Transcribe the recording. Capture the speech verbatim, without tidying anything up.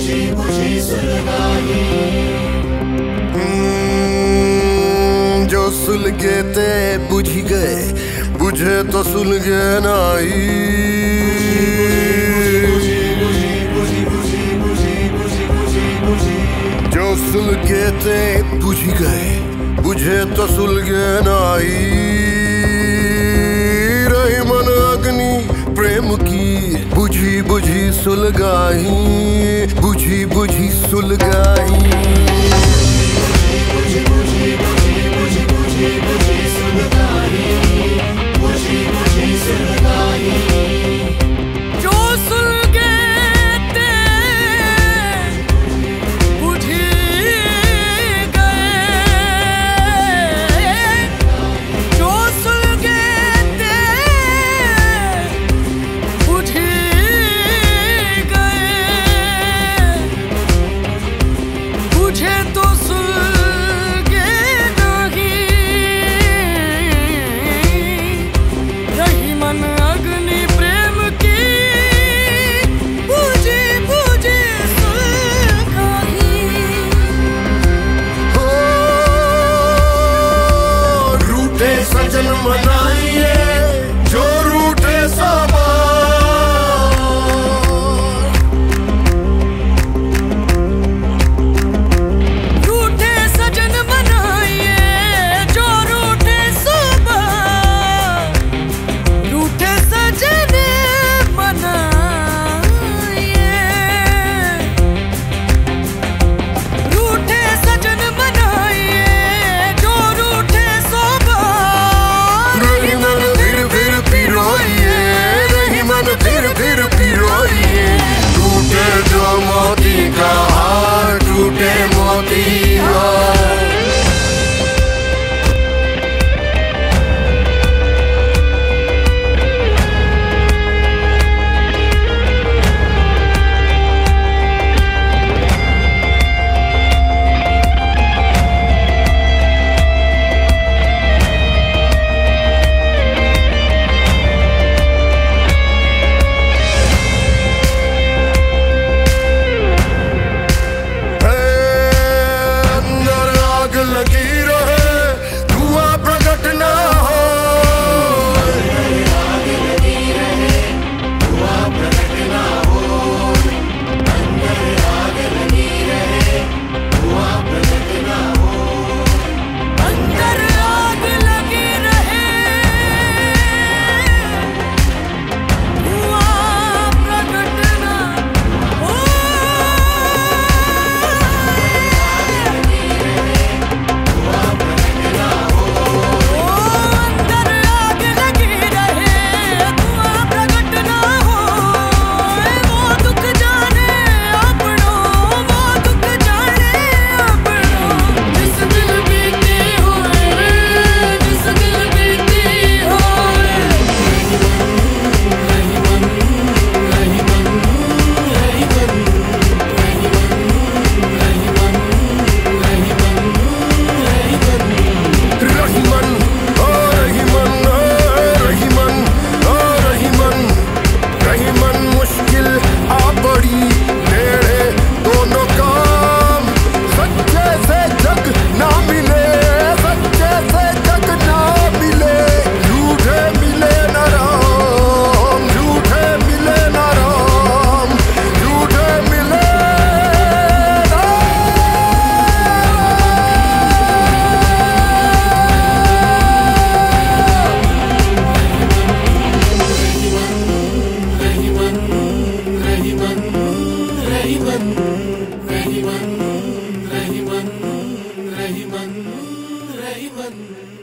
बुझी बुझी सुलगाई। जो सुलगे ते बुझी गए, बुझे तो सुलगे नाई। जो सुलगे ते बुझी गए, बुझे तो सुलगे नाई। रही मन अग्नि प्रेम की, बुझी बुझी सुलगाई, बुझी बुझी सुलगाई। बुझी बुझी बुझी बुझी बुझी बुझी सुलगाई, बुझी बुझी सुलगाई। जो सुलगे ते बुझी गए, जो सुलगे ते बुझी गए, बुझे तो सुलगे रही मन अग्नि प्रेम की, बुझी बुझी सुलगाई। हो रूठे सजन मनाइए, जो रूठे सामा। रूठे सजन मनाइए, जो रूठे सुबह, रूठे सजन मनाइए, रूठे सजन मनाइए, जो रूठे सुबह। रही मन फिर फिर पिरोइए, रही मन फिर फिर पिरोइए। टूटे जो मोती का हार, टूटे मोती हार। लगी रहे, धुआं प्रकट ना हो। आग लगी रहे, धुआं प्रकट ना हो। अंदर आग लगी रहे, धुआं प्रकट ना हो। अंदर आग लगी रहे, धुआं प्रकट ना हो। अंदर आग लगी रहे, धुआं प्रकट ना हो। वो दुख जाने अपनों, वो दुख जाने अपनों। जिस दिल बीती होए, जिस दिल बीती होए। रहीमन ओ रहीमन, ओ रहीमन, ओ रहीमन, रहीमन मुश्किल आ पड़ी मेरे दोनों काम। सच्चे से जग ना मिले, सच्चे से जग ना मिले। झूठे मिले न राम, झूठे मिले न राम, झूठे मिले न रहीमन रहीमन रहीमन रहीमन।